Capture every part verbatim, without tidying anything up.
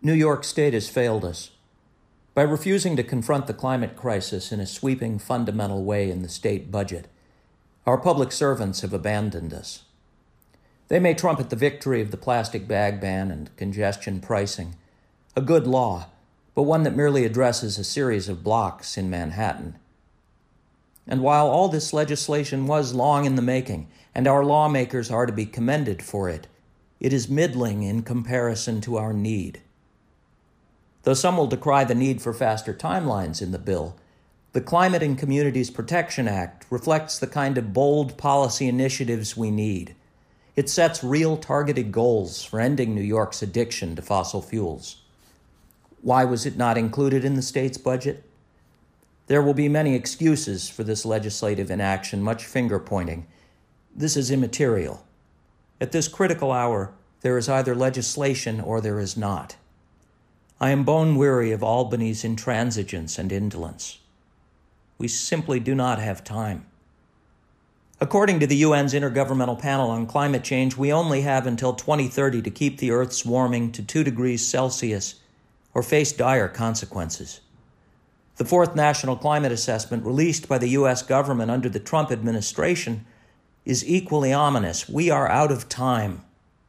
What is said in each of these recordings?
New York State has failed us. By refusing to confront the climate crisis in a sweeping, fundamental way in the state budget, our public servants have abandoned us. They may trumpet the victory of the plastic bag ban and congestion pricing, a good law, but one that merely addresses a series of blocks in Manhattan. And while all this legislation was long in the making, and our lawmakers are to be commended for it, it is middling in comparison to our need. Though some will decry the need for faster timelines in the bill, the Climate and Communities Protection Act reflects the kind of bold policy initiatives we need. It sets real targeted goals for ending New York's addiction to fossil fuels. Why was it not included in the state's budget? There will be many excuses for this legislative inaction, much finger-pointing. This is immaterial. At this critical hour, there is either legislation or there is not. I am bone-weary of Albany's intransigence and indolence. We simply do not have time. According to the U N's Intergovernmental Panel on Climate Change, we only have until twenty thirty to keep the Earth's warming to two degrees Celsius or face dire consequences. The fourth National Climate Assessment, released by the U S government under the Trump administration, is equally ominous. We are out of time.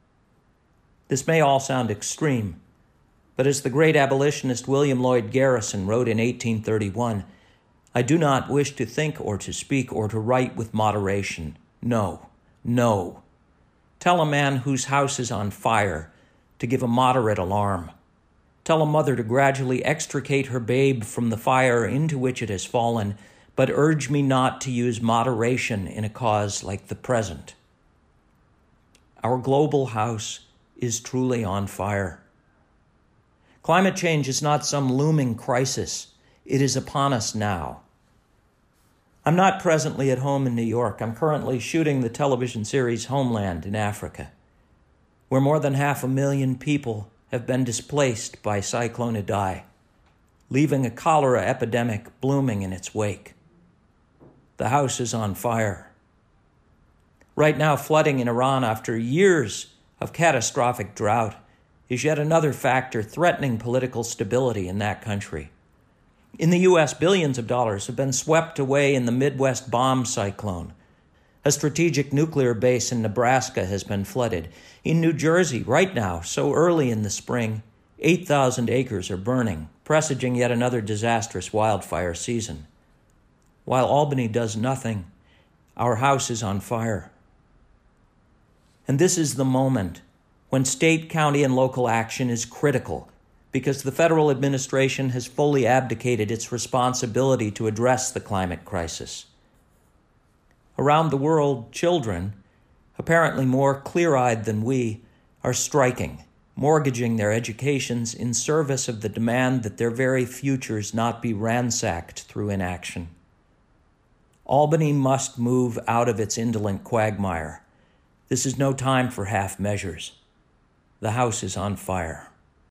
This may all sound extreme, but as the great abolitionist William Lloyd Garrison wrote in eighteen thirty-one, I do not wish to think or to speak or to write with moderation. No, no. Tell a man whose house is on fire to give a moderate alarm. Tell a mother to gradually extricate her babe from the fire into which it has fallen, but urge me not to use moderation in a cause like the present. Our global house is truly on fire. Climate change is not some looming crisis. It is upon us now. I'm not presently at home in New York. I'm currently shooting the television series Homeland in Africa, where more than half a million people have been displaced by Cyclone Idai, leaving a cholera epidemic blooming in its wake. The house is on fire. Right now, flooding in Iran after years of catastrophic drought is yet another factor threatening political stability in that country. In the U S, billions of dollars have been swept away in the Midwest bomb cyclone. A strategic nuclear base in Nebraska has been flooded. In New Jersey, right now, so early in the spring, eight thousand acres are burning, presaging yet another disastrous wildfire season. While Albany does nothing, our house is on fire. And this is the moment when state, county, and local action is critical, because the federal administration has fully abdicated its responsibility to address the climate crisis. Around the world, children, apparently more clear-eyed than we, are striking, mortgaging their educations in service of the demand that their very futures not be ransacked through inaction. Albany must move out of its indolent quagmire. This is no time for half measures. The house is on fire.